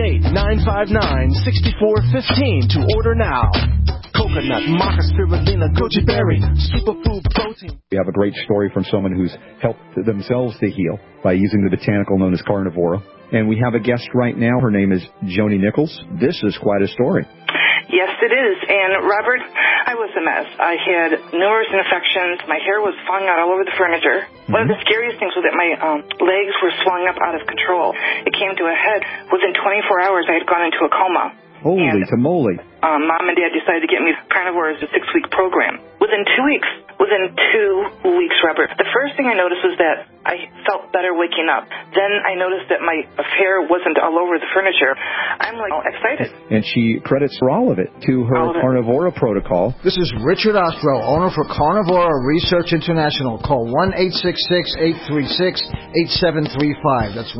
888-959-6415 to order now. Coconut, maca, spirulina, goji berry, superfood protein. We have a great story from someone who's helped themselves to heal by using the botanical known as Carnivora. And we have a guest right now. Her name is Joni Nichols. This is quite a story. Yes, it is. And, Robert, I was a mess. I had numerous infections. My hair was falling out all over the furniture. Mm-hmm. One of the scariest things was that my legs were swelling up out of control. It came to a head. Within 24 hours, I had gone into a coma. Holy tamale. Mom and Dad decided to get me Carnivore as a 6-week program. Within 2 weeks, Robert, the first thing I noticed was that I felt better waking up. Then I noticed that my hair wasn't all over the furniture. I'm excited. And she credits for all of it to her Carnivora protocol. This is Richard Ostro, owner for Carnivora Research International. Call 1-866-836-8735. That's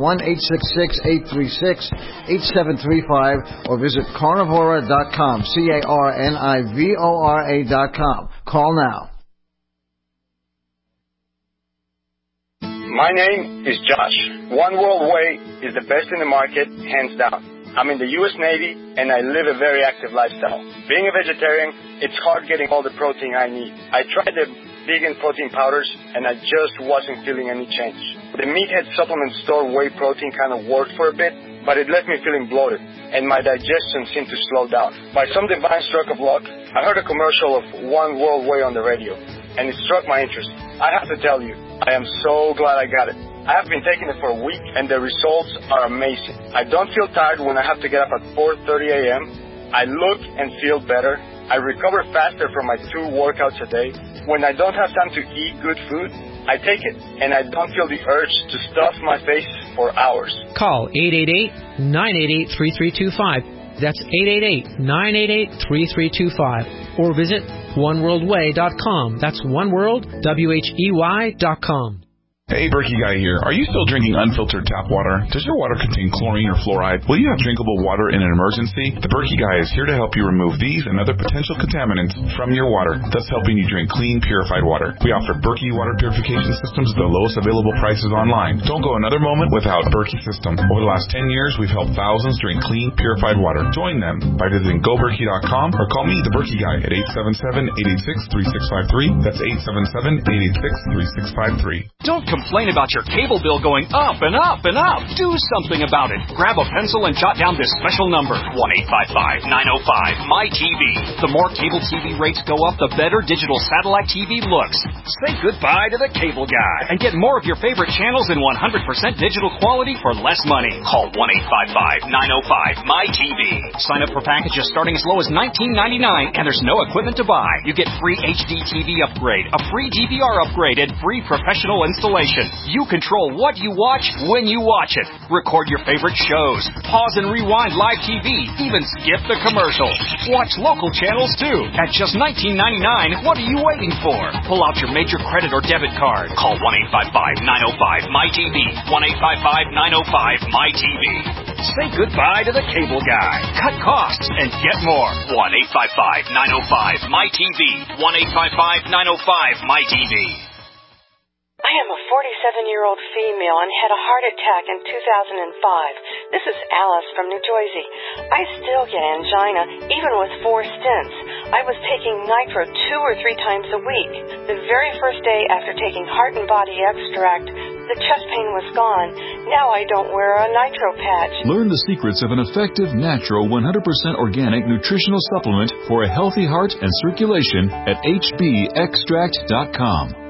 1-866-836-8735 or visit carnivora.com. carnivora.com. Call now. My name is Josh. One World Way is the best in the market, hands down. I'm in the U.S. Navy, and I live a very active lifestyle. Being a vegetarian, it's hard getting all the protein I need. I tried the vegan protein powders, and I just wasn't feeling any change. The Meathead supplement store whey protein kind of worked for a bit, but it left me feeling bloated, and my digestion seemed to slow down. By some divine stroke of luck, I heard a commercial of One World Way on the radio, and it struck my interest. I have to tell you, I am so glad I got it. I have been taking it for a week, and the results are amazing. I don't feel tired when I have to get up at 4:30 a.m. I look and feel better. I recover faster from my 2 workouts a day. When I don't have time to eat good food, I take it, and I don't feel the urge to stuff my face for hours. Call 888-988-3325. That's 888-988-3325. Or visit oneworldway.com. That's oneworldwhey.com. Hey, Berkey Guy here. Are you still drinking unfiltered tap water? Does your water contain chlorine or fluoride? Will you have drinkable water in an emergency? The Berkey Guy is here to help you remove these and other potential contaminants from your water, thus helping you drink clean, purified water. We offer Berkey water purification systems at the lowest available prices online. Don't go another moment without Berkey system. Over the last 10 years, we've helped thousands drink clean, purified water. Join them by visiting goberkey.com or call me, the Berkey Guy, at 877-886-3653. That's 877-886-3653. Don't complain about your cable bill going up and up and up. Do something about it. Grab a pencil and jot down this special number, 1-855-905-MY-TV. The more cable TV rates go up, the better digital satellite TV looks. Say goodbye to the cable guy and get more of your favorite channels in 100% digital quality for less money. Call 1-855-905-MY-TV. Sign up for packages starting as low as $19.99, and there's no equipment to buy. You get free HD TV upgrade, a free DVR upgrade, and free professional installation. You control what you watch when you watch it. Record your favorite shows. Pause and rewind live TV. Even skip the commercials. Watch local channels too. At just $19.99, what are you waiting for? Pull out your major credit or debit card. Call 1-855-905-MY-TV. 1-855-905-MY-TV. Say goodbye to the cable guy. Cut costs and get more. 1-855-905-MY-TV. 1-855-905-MY-TV. I am a 47-year-old female and had a heart attack in 2005. This is Alice from New Jersey. I still get angina, even with 4 stents. I was taking nitro 2 or 3 times a week. The very first day after taking Heart and Body Extract, the chest pain was gone. Now I don't wear a nitro patch. Learn the secrets of an effective, natural, 100% organic nutritional supplement for a healthy heart and circulation at hbextract.com.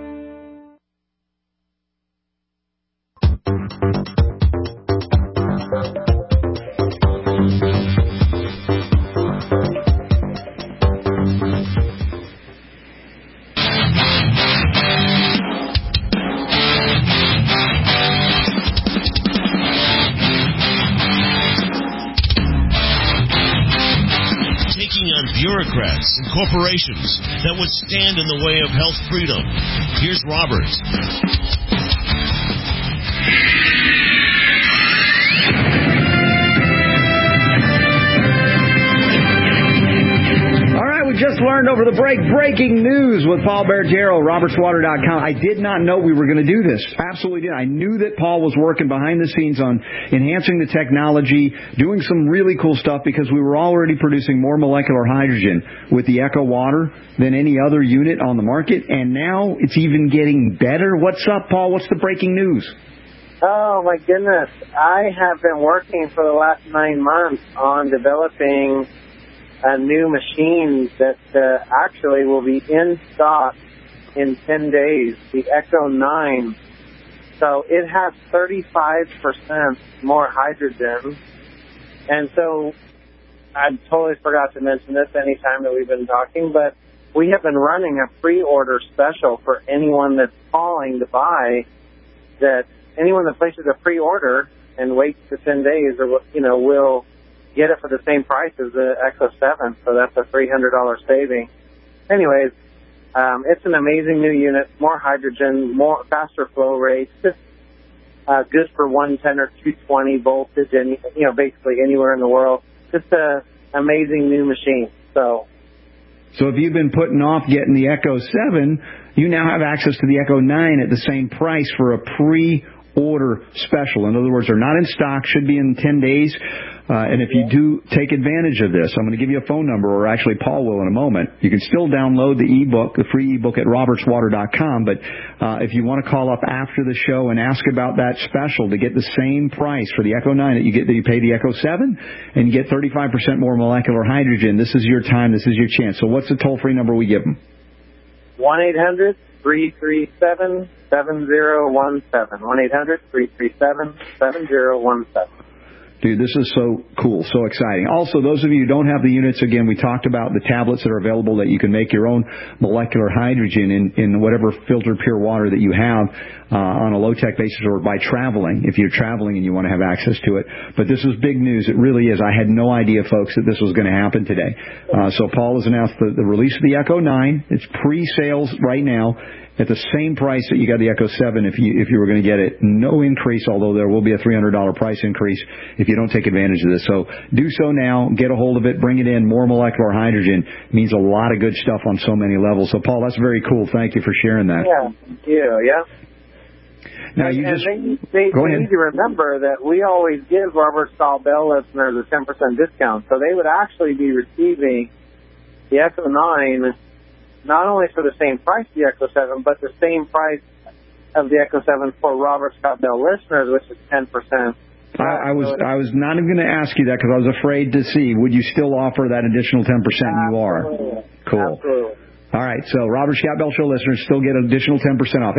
Bureaucrats and corporations that would stand in the way of health freedom. Here's Robert. We just learned over the break, breaking news with Paul Bergero, robertswater.com. I did not know we were going to do this. Absolutely did. I knew that Paul was working behind the scenes on enhancing the technology, doing some really cool stuff, because we were already producing more molecular hydrogen with the Echo Water than any other unit on the market, and now it's even getting better. What's up, Paul? What's the breaking news? Oh, my goodness. I have been working for the last 9 months on developing a new machine that actually will be in stock in 10 days, the Echo 9. So it has 35% more hydrogen. And so I totally forgot to mention this any time that we've been talking, but we have been running a pre-order special for anyone that's calling to buy, that anyone that places a pre-order and waits for 10 days or, will get it for the same price as the Echo 7, so that's a $300 saving. Anyways, it's an amazing new unit, more hydrogen, more faster flow rates, just good for 110 or 220 voltage, basically anywhere in the world. Just an amazing new machine. So if you've been putting off getting the Echo 7, you now have access to the Echo 9 at the same price for a pre-order special. In other words, they're not in stock, should be in 10 days. And if you do take advantage of this, I'm going to give you a phone number, or actually Paul will in a moment. You can still download the ebook, the free ebook at robertswater.com. But if you want to call up after the show and ask about that special to get the same price for the Echo 9 that you pay the Echo 7, and you get 35% more molecular hydrogen, this is your time, this is your chance. So what's the toll-free number we give them? 1-800-337-7017. 1-800-337-7017. Dude, this is so cool, so exciting. Also, those of you who don't have the units, again, we talked about the tablets that are available that you can make your own molecular hydrogen in whatever filtered pure water that you have on a low-tech basis, or by traveling, if you're traveling and you want to have access to it. But this is big news. It really is. I had no idea, folks, that this was going to happen today. So Paul has announced the release of the Echo 9. It's pre-sales right now. at the same price that you got the Echo 7 if you were going to get it. No increase, although there will be a $300 price increase if you don't take advantage of this. So do so now. Get a hold of it. Bring it in. More molecular hydrogen means a lot of good stuff on so many levels. So, Paul, that's very cool. Thank you for sharing that. Yeah, thank you. Yeah. Now, they need to remember that we always give Robert Stahl Bell listeners a 10% discount. So they would actually be receiving the Echo 9 not only for the same price of the Echo 7, but the same price of the Echo 7 for Robert Scott Bell listeners, which is 10%. I was not even going to ask you that because I was afraid to see. Would you still offer that additional 10%? You are. Cool. Absolutely. All right, so Robert Scott Bell Show listeners still get an additional 10% off.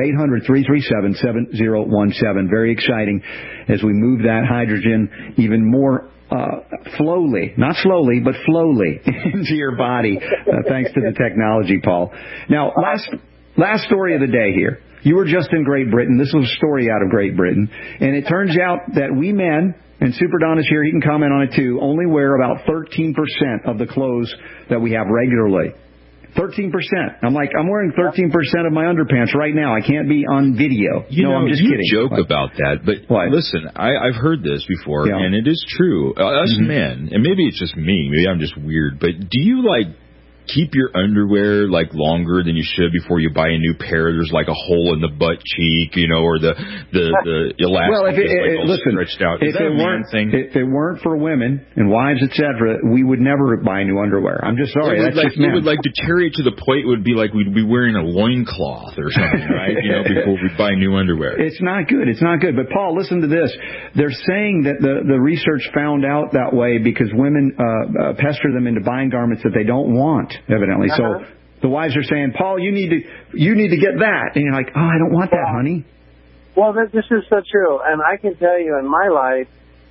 800-337-7017. Very exciting as we move that hydrogen even more flowly, not slowly, but flowly into your body, thanks to the technology, Paul. Now, last story of the day here. You were just in Great Britain. This was a story out of Great Britain. And it turns out that we men, and Super Don is here, he can comment on it too, only wear about 13% of the clothes that we have regularly. 13%. I'm wearing 13% of my underpants right now. I can't be on video. I'm just kidding. You joke about that, but listen, I've heard this before, and it is true. Us men, and maybe it's just me, maybe I'm just weird, but do you keep your underwear longer than you should before you buy a new pair? There's a hole in the butt cheek, or the elastic well, is stretched out. Is that a man thing? If it weren't for women and wives, etc., we would never buy new underwear. I'm just sorry. That's just men. It would deteriorate to the point it would be like we'd be wearing a loincloth or something, right? Before we buy new underwear. It's not good. It's not good. But Paul, listen to this. They're saying that the research found out that way because women pester them into buying garments that they don't want. Evidently. So the wives are saying, Paul, you need to get that. And you're like, oh, I don't want that, honey. Well, this is so true. And I can tell you in my life,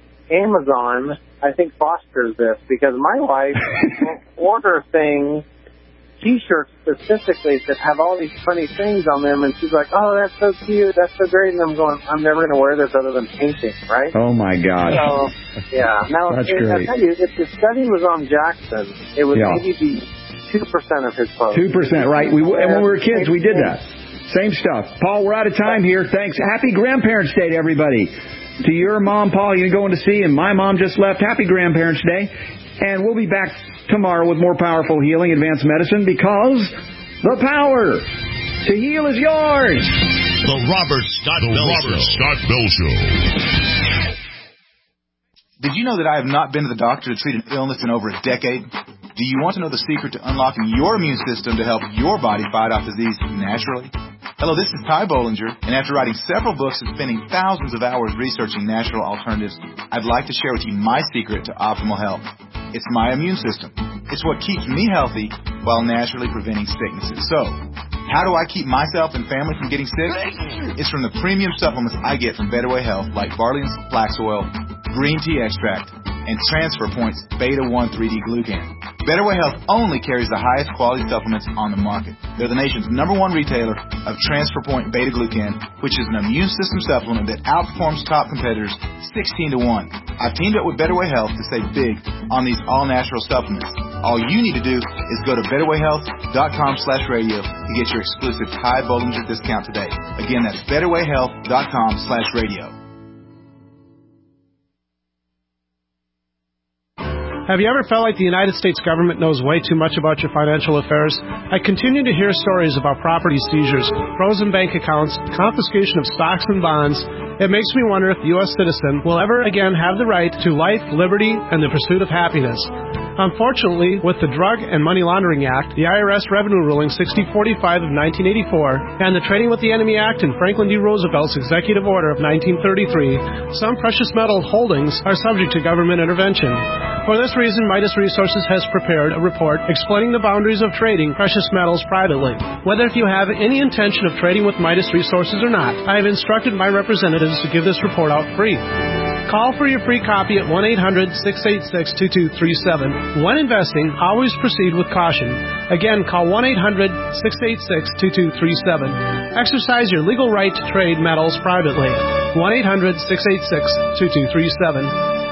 Amazon, I think, fosters this because my wife will order things, T-shirts specifically, that have all these funny things on them. And she's like, oh, that's so cute. That's so great. And I'm going, I'm never going to wear this other than painting, right? Oh, my God. So, yeah. Now, that's great. I tell you, if the study was on Jackson, it would maybe be 2% of his clothes. 2%, right. And when we were kids, we did that. Same stuff. Paul, we're out of time here. Thanks. Happy Grandparents' Day to everybody. To your mom, Paul, you're going to see, and my mom just left. Happy Grandparents' Day. And we'll be back tomorrow with more powerful healing, advanced medicine, because the power to heal is yours. The Robert Scott Bell Show. Did you know that I have not been to the doctor to treat an illness in over a decade? Do you want to know the secret to unlocking your immune system to help your body fight off disease naturally? Hello, this is Ty Bollinger, and after writing several books and spending thousands of hours researching natural alternatives, I'd like to share with you my secret to optimal health. It's my immune system. It's what keeps me healthy while naturally preventing sicknesses. So, how do I keep myself and family from getting sick? It's from the premium supplements I get from Better Way Health, like Barley and Flax Oil, Green Tea Extract, and Transfer Point's Beta-1 3D Glucan. Better Way Health only carries the highest quality supplements on the market. They're the nation's #1 retailer of Transfer Point Beta Glucan, which is an immune system supplement that outperforms top competitors 16 to 1. I've teamed up with Better Way Health to save big on these all-natural supplements. All you need to do is go to betterwayhealth.com/radio to get your exclusive Ty Bollinger discount today. Again, that's betterwayhealth.com/radio. Have you ever felt like the United States government knows way too much about your financial affairs? I continue to hear stories about property seizures, frozen bank accounts, confiscation of stocks and bonds. It makes me wonder if the U.S. citizen will ever again have the right to life, liberty, and the pursuit of happiness. Unfortunately, with the Drug and Money Laundering Act, the IRS Revenue Ruling 6045 of 1984, and the Trading with the Enemy Act and Franklin D. Roosevelt's Executive Order of 1933, some precious metal holdings are subject to government intervention. For this reason, Midas Resources has prepared a report explaining the boundaries of trading precious metals privately. Whether if you have any intention of trading with Midas Resources or not, I have instructed my representatives to give this report out free. Call for your free copy at 1-800-686-2237. When investing, always proceed with caution. Again, call 1-800-686-2237. Exercise your legal right to trade metals privately. 1-800-686-2237.